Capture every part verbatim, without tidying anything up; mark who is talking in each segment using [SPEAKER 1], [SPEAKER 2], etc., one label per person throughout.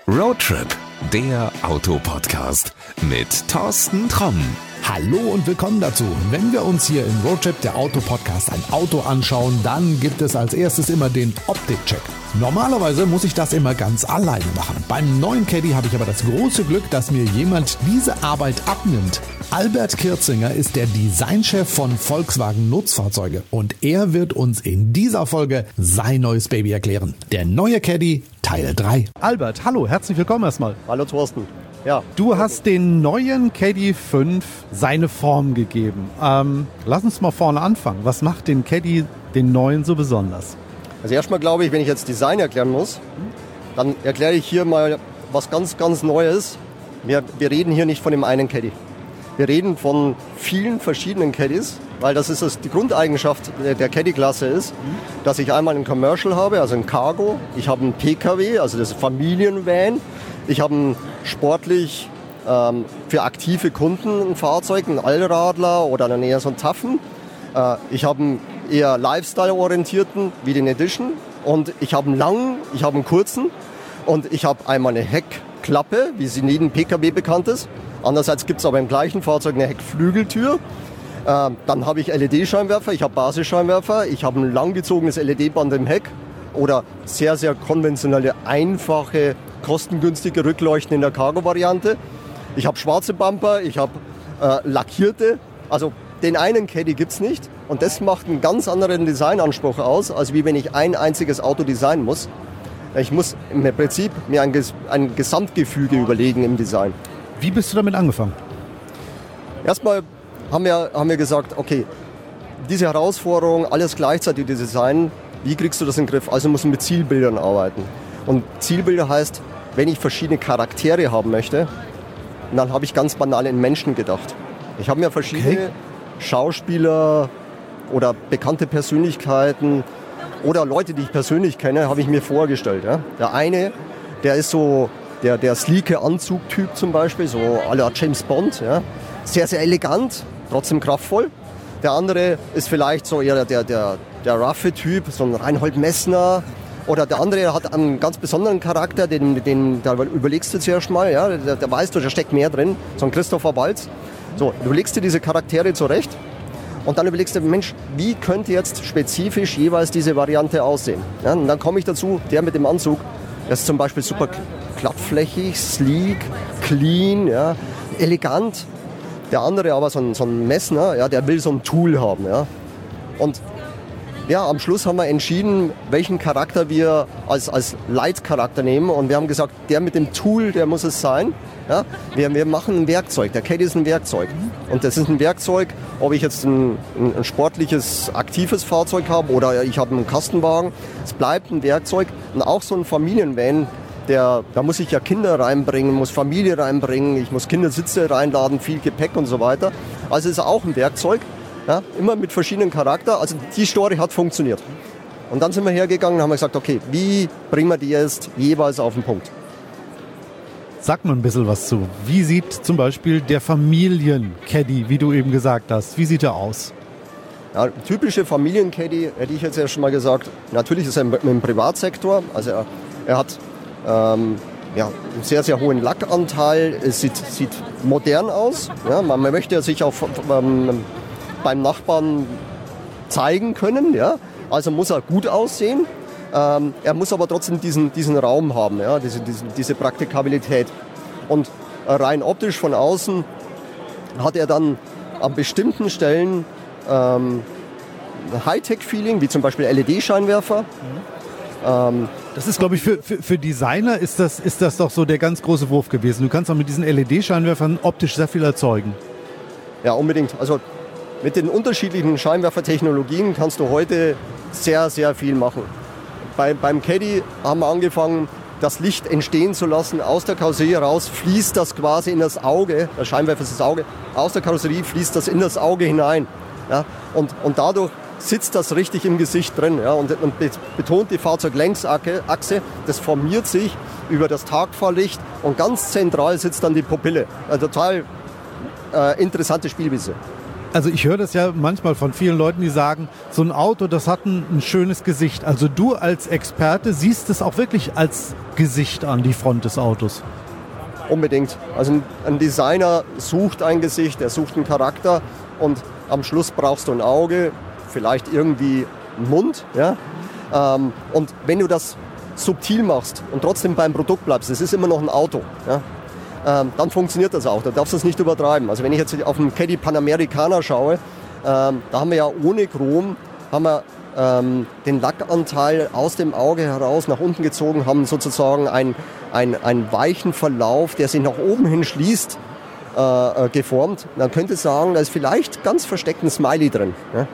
[SPEAKER 1] Roadtrip, der Autopodcast mit Thorsten Tromm.
[SPEAKER 2] Hallo und willkommen dazu. Wenn wir uns hier im Roadtrip, der Autopodcast, ein Auto anschauen, dann gibt es als erstes immer den Optikcheck. Normalerweise muss ich das immer ganz alleine machen. Beim neuen Caddy habe ich aber das große Glück, dass mir jemand diese Arbeit abnimmt. Albert Kirzinger ist der Designchef von Volkswagen Nutzfahrzeuge und er wird uns in dieser Folge sein neues Baby erklären. Der neue Caddy Teil drei.
[SPEAKER 3] Albert, hallo, herzlich willkommen erstmal.
[SPEAKER 4] Hallo Thorsten. Ja.
[SPEAKER 3] Du hast den neuen Caddy fünf seine Form gegeben. Ähm, lass uns mal vorne anfangen. Was macht den Caddy, den neuen, so besonders?
[SPEAKER 4] Also erstmal glaube ich, wenn ich jetzt Design erklären muss, dann erkläre ich hier mal was ganz, ganz Neues. Wir, wir reden hier nicht von dem einen Caddy. Wir reden von vielen verschiedenen Caddys, weil das ist das, die Grundeigenschaft der, der Caddy-Klasse ist, dass ich einmal ein Commercial habe, also ein Cargo, ich habe einen P K W, also das Familienvan, ich habe ein sportlich ähm, für aktive Kunden ein Fahrzeug, ein Allradler oder dann eher so ein Taffen. Äh, ich habe einen eher Lifestyle-orientierten wie den Edition und ich habe einen langen, ich habe einen kurzen und ich habe einmal eine Heckklappe, wie sie in jedem P K W bekannt ist. Andererseits gibt es aber im gleichen Fahrzeug eine Heckflügeltür. Äh, dann habe ich L E D-Scheinwerfer, ich habe Basisscheinwerfer, ich habe ein langgezogenes L E D-Band im Heck oder sehr, sehr konventionelle, einfache, kostengünstige Rückleuchten in der Cargo-Variante. Ich habe schwarze Bumper, ich habe äh, lackierte. Also den einen Caddy gibt es nicht und das macht einen ganz anderen Designanspruch aus, als wie wenn ich ein einziges Auto designen muss. Ich muss im Prinzip mir ein, ein Gesamtgefüge überlegen im Design.
[SPEAKER 3] Wie bist du damit angefangen?
[SPEAKER 4] Erstmal haben wir, haben wir gesagt, okay, diese Herausforderung, alles gleichzeitig zu designen, wie kriegst du das in den Griff? Also muss man mit Zielbildern arbeiten. Und Zielbilder heißt, wenn ich verschiedene Charaktere haben möchte, dann habe ich ganz banal in Menschen gedacht. Ich habe mir verschiedene okay. Schauspieler oder bekannte Persönlichkeiten oder Leute, die ich persönlich kenne, habe ich mir vorgestellt. Ja? Der eine, der ist so der, der sleeke Anzugtyp zum Beispiel, so à la James Bond. Ja? Sehr, sehr elegant, trotzdem kraftvoll. Der andere ist vielleicht so eher der, der, der roughe Typ, so ein Reinhold Messner. Oder der andere hat einen ganz besonderen Charakter, den, den da überlegst du zuerst mal, ja, da, da weißt du, da steckt mehr drin, so ein Christopher Waltz. So, du überlegst dir diese Charaktere zurecht und dann überlegst du, Mensch, wie könnte jetzt spezifisch jeweils diese Variante aussehen? Ja, und dann komme ich dazu, der mit dem Anzug, der ist zum Beispiel super glattflächig, sleek, clean, ja, elegant. Der andere aber so ein, so ein Messner, ja, der will so ein Tool haben. Ja. Und ja, am Schluss haben wir entschieden, welchen Charakter wir als, als Leitcharakter nehmen. Und wir haben gesagt, der mit dem Tool, der muss es sein. Ja? Wir, wir machen ein Werkzeug. Der Caddy ist ein Werkzeug. Und das ist ein Werkzeug, ob ich jetzt ein, ein sportliches, aktives Fahrzeug habe oder ich habe einen Kastenwagen. Es bleibt ein Werkzeug. Und auch so ein Familienvan, der, da muss ich ja Kinder reinbringen, muss Familie reinbringen, ich muss Kindersitze reinladen, viel Gepäck und so weiter. Also ist auch ein Werkzeug. Ja, immer mit verschiedenen Charakteren. Also die Story hat funktioniert. Und dann sind wir hergegangen und haben gesagt, okay, wie bringen wir die jetzt jeweils auf den Punkt?
[SPEAKER 3] Sag mal ein bisschen was zu. Wie sieht zum Beispiel der Familien-Caddy, wie du eben gesagt hast, wie sieht er aus?
[SPEAKER 4] Ja, typische Familien-Caddy, hätte ich jetzt ja schon mal gesagt, natürlich ist er im, im Privatsektor. Also er, er hat ähm, ja, einen sehr, sehr hohen Lackanteil. Es sieht, sieht modern aus. Ja, man, man möchte sich auch ähm, beim Nachbarn zeigen können, ja. Also muss er gut aussehen. Ähm, er muss aber trotzdem diesen, diesen Raum haben, ja, diese, diese, diese Praktikabilität. Und rein optisch von außen hat er dann an bestimmten Stellen ähm, Hightech-Feeling, wie zum Beispiel L E D-Scheinwerfer. Mhm.
[SPEAKER 3] Ähm, das ist, glaube ich, für, für, für Designer ist das, ist das doch so der ganz große Wurf gewesen. Du kannst auch mit diesen L E D-Scheinwerfern optisch sehr viel erzeugen.
[SPEAKER 4] Ja, unbedingt. Also mit den unterschiedlichen Scheinwerfertechnologien kannst du heute sehr, sehr viel machen. Bei, beim Caddy haben wir angefangen, das Licht entstehen zu lassen. Aus der Karosserie raus fließt das quasi in das Auge. Der Scheinwerfer ist das Auge. Aus der Karosserie fließt das in das Auge hinein. Ja? Und, und dadurch sitzt das richtig im Gesicht drin. Ja? Und, und betont die Fahrzeuglängsachse. Das formiert sich über das Tagfahrlicht. Und ganz zentral sitzt dann die Pupille. Eine total äh, interessante Spielwiese.
[SPEAKER 3] Also ich höre das ja manchmal von vielen Leuten, die sagen, so ein Auto, das hat ein, ein schönes Gesicht. Also du als Experte siehst es auch wirklich als Gesicht an, die Front des Autos.
[SPEAKER 4] Unbedingt. Also ein, ein Designer sucht ein Gesicht, er sucht einen Charakter und am Schluss brauchst du ein Auge, vielleicht irgendwie einen Mund. Ja? Ähm, und wenn du das subtil machst und trotzdem beim Produkt bleibst, es ist immer noch ein Auto, ja? ähm, dann funktioniert das auch. Da darfst du es nicht übertreiben. Also wenn ich jetzt auf den Caddy Panamericana schaue, ähm, da haben wir ja ohne Chrom haben wir, ähm, den Lackanteil aus dem Auge heraus nach unten gezogen, haben sozusagen einen, einen, einen weichen Verlauf, der sich nach oben hin schließt, äh, geformt. Man könnte sagen, da ist vielleicht ganz versteckt ein Smiley drin. Ja?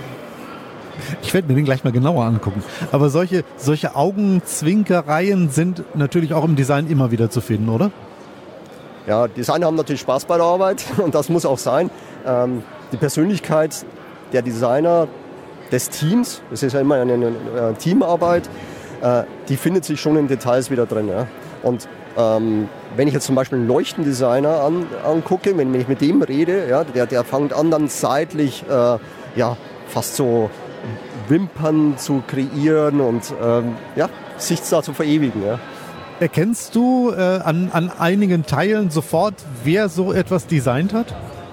[SPEAKER 3] Ich werde mir den gleich mal genauer angucken. Aber solche, solche Augenzwinkereien sind natürlich auch im Design immer wieder zu finden, oder?
[SPEAKER 4] Ja, Designer haben natürlich Spaß bei der Arbeit und das muss auch sein. Ähm, die Persönlichkeit der Designer, des Teams, das ist ja immer eine, eine, eine Teamarbeit, äh, die findet sich schon in Details wieder drin. Ja? Und ähm, wenn ich jetzt zum Beispiel einen Leuchtendesigner an, angucke, wenn, wenn ich mit dem rede, ja, der, der fängt an dann seitlich äh, ja, fast so Wimpern zu kreieren und ähm, ja, sich da zu verewigen. Ja.
[SPEAKER 3] Erkennst du äh, an, an einigen Teilen sofort, wer so etwas designt hat?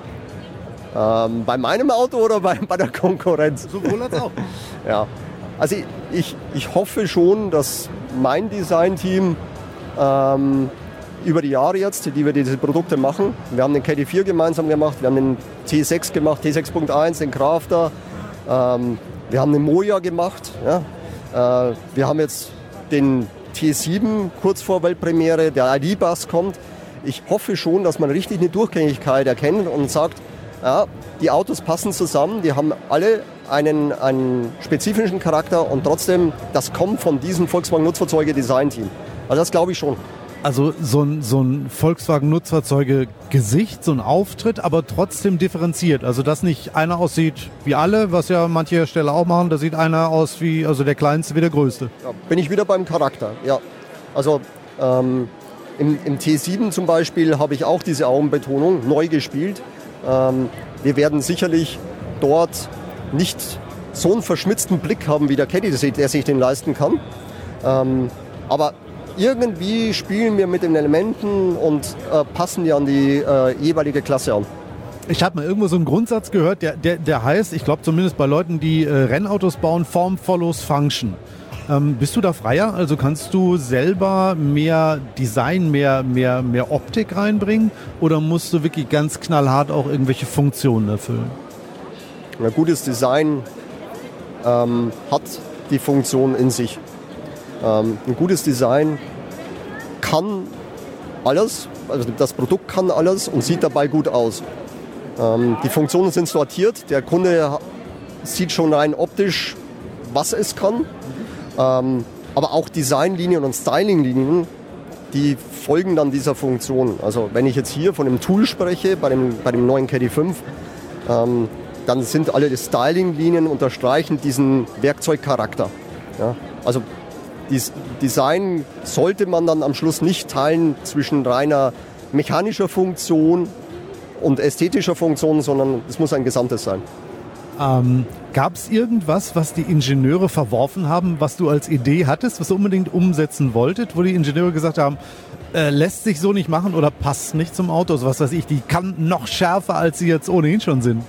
[SPEAKER 4] Ähm, bei meinem Auto oder bei, bei der Konkurrenz?
[SPEAKER 3] Sowohl als auch.
[SPEAKER 4] Ja, also ich, ich, ich hoffe schon, dass mein Designteam ähm, über die Jahre jetzt, die wir diese Produkte machen, wir haben den Caddy vier gemeinsam gemacht, wir haben den T sechs gemacht, T sechs Punkt eins, den Crafter, ähm, wir haben den Moja gemacht, ja? äh, wir haben jetzt den T sieben kurz vor Weltpremiere, der I D-Bus kommt. Ich hoffe schon, dass man richtig eine Durchgängigkeit erkennt und sagt, ja, die Autos passen zusammen, die haben alle einen, einen spezifischen Charakter und trotzdem, das kommt von diesem Volkswagen-Nutzfahrzeuge-Design-Team. Also das glaube ich schon.
[SPEAKER 3] Also so ein, so ein Volkswagen-Nutzfahrzeuge-Gesicht, so ein Auftritt, aber trotzdem differenziert. Also dass nicht einer aussieht wie alle, was ja manche Hersteller auch machen, da sieht einer aus wie, also der Kleinste wie der Größte.
[SPEAKER 4] Ja, bin ich wieder beim Charakter, ja. Also ähm, im, im T sieben zum Beispiel habe ich auch diese Augenbetonung neu gespielt. Ähm, wir werden sicherlich dort nicht so einen verschmitzten Blick haben wie der Caddy, der sich den leisten kann. Ähm, aber irgendwie spielen wir mit den Elementen und äh, passen die an die äh, jeweilige Klasse an.
[SPEAKER 3] Ich habe mal irgendwo so einen Grundsatz gehört, der, der, der heißt, ich glaube zumindest bei Leuten, die äh, Rennautos bauen, Form follows Function. Ähm, bist du da freier? Also kannst du selber mehr Design, mehr, mehr, mehr Optik reinbringen oder musst du wirklich ganz knallhart auch irgendwelche Funktionen erfüllen?
[SPEAKER 4] Ein gutes Design ähm, hat die Funktion in sich. Ähm, ein gutes Design kann alles, also das Produkt kann alles und sieht dabei gut aus. Ähm, die Funktionen sind sortiert, der Kunde sieht schon rein optisch, was es kann. Ähm, aber auch Designlinien und Stylinglinien, die folgen dann dieser Funktion. Also wenn ich jetzt hier von dem Tool spreche, bei dem, bei dem neuen Caddy fünf, ähm, dann sind alle die Stylinglinien unterstreichen diesen Werkzeugcharakter. Ja? Also das Design sollte man dann am Schluss nicht teilen zwischen reiner mechanischer Funktion und ästhetischer Funktion, sondern es muss ein Gesamtes sein.
[SPEAKER 3] Ähm, gab es irgendwas, was die Ingenieure verworfen haben, was du als Idee hattest, was du unbedingt umsetzen wolltet, wo die Ingenieure gesagt haben, äh, lässt sich so nicht machen oder passt nicht zum Auto, also was weiß ich, die kann noch schärfer, als sie jetzt ohnehin schon sind?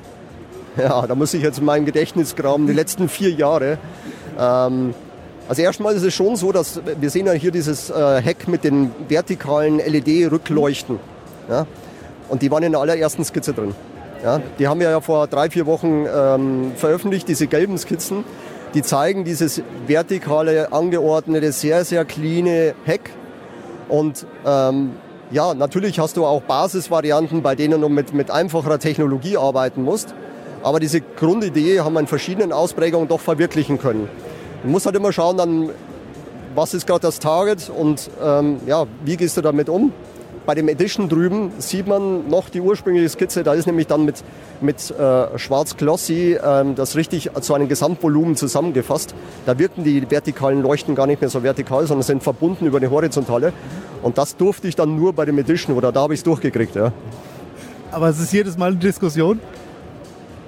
[SPEAKER 4] Ja, da muss ich jetzt in meinem Gedächtnis graben, die letzten vier Jahre. Ähm, also erstmal ist es schon so, dass wir sehen ja hier dieses äh, Heck mit den vertikalen L E D-Rückleuchten. Ja? Und die waren in der allerersten Skizze drin. Ja, die haben wir ja vor drei, vier Wochen ähm, veröffentlicht, diese gelben Skizzen. Die zeigen dieses vertikale, angeordnete, sehr, sehr cleane Heck. Und ähm, ja, natürlich hast du auch Basisvarianten, bei denen du mit, mit einfacherer Technologie arbeiten musst. Aber diese Grundidee haben wir in verschiedenen Ausprägungen doch verwirklichen können. Man muss halt immer schauen, dann, was ist gerade das Target und ähm, ja, wie gehst du damit um. Bei dem Edition drüben sieht man noch die ursprüngliche Skizze, da ist nämlich dann mit, mit äh, Schwarz-Glossy ähm, das richtig zu einem Gesamtvolumen zusammengefasst. Da wirken die vertikalen Leuchten gar nicht mehr so vertikal, sondern sind verbunden über eine horizontale. Und das durfte ich dann nur bei dem Edition, oder da habe ich es durchgekriegt. Ja.
[SPEAKER 3] Aber es ist jedes Mal eine Diskussion?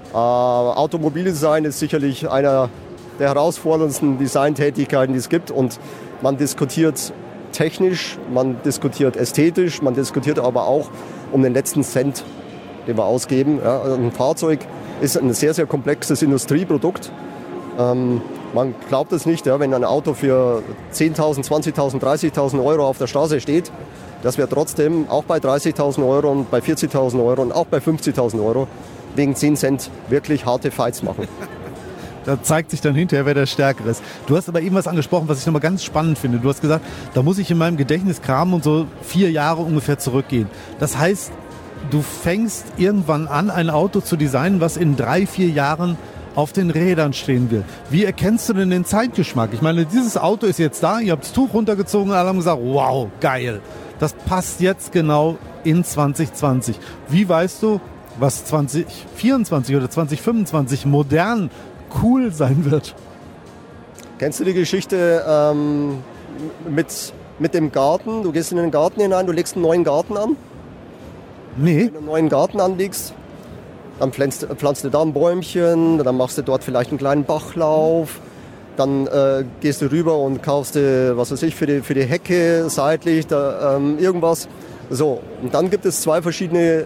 [SPEAKER 4] Äh, Automobildesign ist sicherlich einer der herausforderndsten Designtätigkeiten, die es gibt. Und man diskutiert technisch, man diskutiert ästhetisch, man diskutiert aber auch um den letzten Cent, den wir ausgeben. Ja, ein Fahrzeug ist ein sehr, sehr komplexes Industrieprodukt. Ähm, man glaubt es nicht, ja, wenn ein Auto für zehntausend, zwanzigtausend, dreißigtausend Euro auf der Straße steht, dass wir trotzdem auch bei dreißigtausend Euro und bei vierzigtausend Euro und auch bei fünfzigtausend Euro wegen zehn Cent wirklich harte Fights machen.
[SPEAKER 3] Da zeigt sich dann hinterher, wer der Stärkere ist. Du hast aber eben was angesprochen, was ich nochmal ganz spannend finde. Du hast gesagt, da muss ich in meinem Gedächtnis kramen und so vier Jahre ungefähr zurückgehen. Das heißt, du fängst irgendwann an, ein Auto zu designen, was in drei, vier Jahren auf den Rädern stehen will. Wie erkennst du denn den Zeitgeschmack? Ich meine, dieses Auto ist jetzt da, ihr habt das Tuch runtergezogen und alle haben gesagt, wow, geil. Das passt jetzt genau in zwanzig zwanzig. Wie weißt du, was zwanzig vierundzwanzig oder zwanzig fünfundzwanzig modern cool sein wird?
[SPEAKER 4] Kennst du die Geschichte ähm, mit, mit dem Garten? Du gehst in den Garten hinein, du legst einen neuen Garten an.
[SPEAKER 3] Nee.
[SPEAKER 4] Wenn du einen neuen Garten anlegst, dann pflanzt, pflanzt du da ein Bäumchen, dann machst du dort vielleicht einen kleinen Bachlauf, dann äh, gehst du rüber und kaufst du, was weiß ich, für die, für die Hecke seitlich da, ähm, irgendwas. So, und dann gibt es zwei verschiedene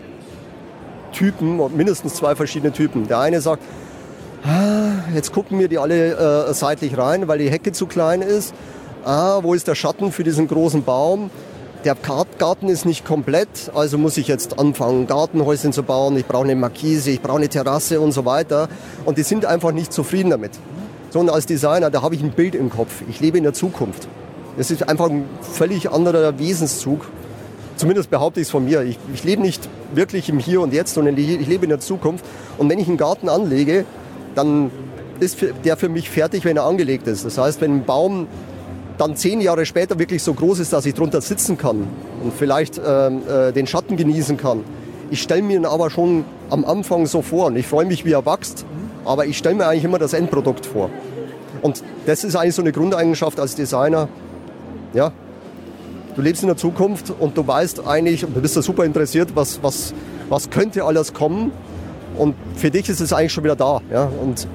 [SPEAKER 4] Typen, mindestens zwei verschiedene Typen. Der eine sagt, ah, jetzt gucken wir die alle äh, seitlich rein, weil die Hecke zu klein ist. Ah, wo ist der Schatten für diesen großen Baum? Der Garten ist nicht komplett, also muss ich jetzt anfangen, Gartenhäuschen zu bauen. Ich brauche eine Markise, ich brauche eine Terrasse und so weiter. Und die sind einfach nicht zufrieden damit. So, und als Designer, da habe ich ein Bild im Kopf. Ich lebe in der Zukunft. Das ist einfach ein völlig anderer Wesenszug. Zumindest behaupte ich es von mir. Ich, ich lebe nicht wirklich im Hier und Jetzt, sondern ich, ich lebe in der Zukunft. Und wenn ich einen Garten anlege, dann ist der für mich fertig, wenn er angelegt ist. Das heißt, wenn ein Baum dann zehn Jahre später wirklich so groß ist, dass ich drunter sitzen kann und vielleicht ähm, äh, den Schatten genießen kann. Ich stelle mir ihn aber schon am Anfang so vor und ich freue mich, wie er wächst, aber ich stelle mir eigentlich immer das Endprodukt vor. Und das ist eigentlich so eine Grundeigenschaft als Designer. Ja, du lebst in der Zukunft und du weißt eigentlich, und du bist da super interessiert, was, was, was könnte alles kommen, und für dich ist es eigentlich schon wieder da. Ja? Und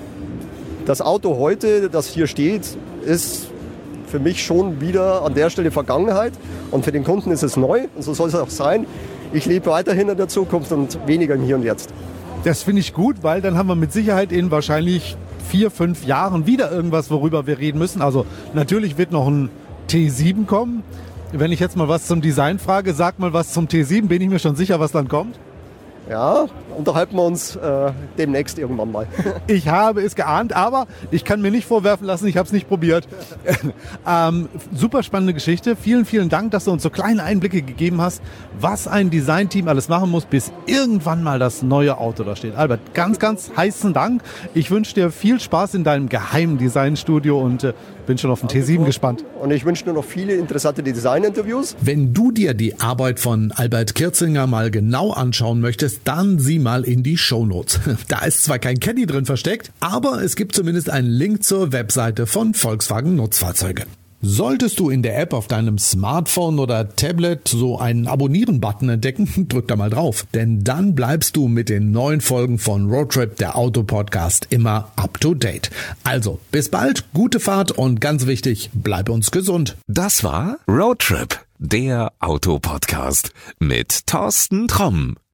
[SPEAKER 4] das Auto heute, das hier steht, ist für mich schon wieder an der Stelle Vergangenheit, und für den Kunden ist es neu, und so soll es auch sein. Ich lebe weiterhin in der Zukunft und weniger im Hier und Jetzt.
[SPEAKER 3] Das finde ich gut, weil dann haben wir mit Sicherheit in wahrscheinlich vier, fünf Jahren wieder irgendwas, worüber wir reden müssen. Also natürlich wird noch ein T sieben kommen. Wenn ich jetzt mal was zum Design frage, sag mal was zum T sieben, bin ich mir schon sicher, was dann kommt.
[SPEAKER 4] Ja, unterhalten wir uns äh, demnächst irgendwann mal.
[SPEAKER 3] Ich habe es geahnt, aber ich kann mir nicht vorwerfen lassen, ich habe es nicht probiert. ähm, super spannende Geschichte. Vielen, vielen Dank, dass du uns so kleine Einblicke gegeben hast, was ein Designteam alles machen muss, bis irgendwann mal das neue Auto da steht. Albert, ganz, ganz heißen Dank. Ich wünsche dir viel Spaß in deinem geheimen Designstudio und äh, bin schon auf den T sieben gespannt.
[SPEAKER 4] Und ich wünsche dir noch viele interessante Design-Interviews.
[SPEAKER 2] Wenn du dir die Arbeit von Albert Kirzinger mal genau anschauen möchtest, dann sieh mal in die Shownotes. Da ist zwar kein Caddy drin versteckt, aber es gibt zumindest einen Link zur Webseite von Volkswagen Nutzfahrzeuge. Solltest du in der App auf deinem Smartphone oder Tablet so einen Abonnieren-Button entdecken, drück da mal drauf. Denn dann bleibst du mit den neuen Folgen von Roadtrip, der Auto-Podcast, immer up to date. Also, bis bald, gute Fahrt und ganz wichtig, bleib uns gesund.
[SPEAKER 1] Das war Roadtrip, der Auto-Podcast mit Thorsten Tromm.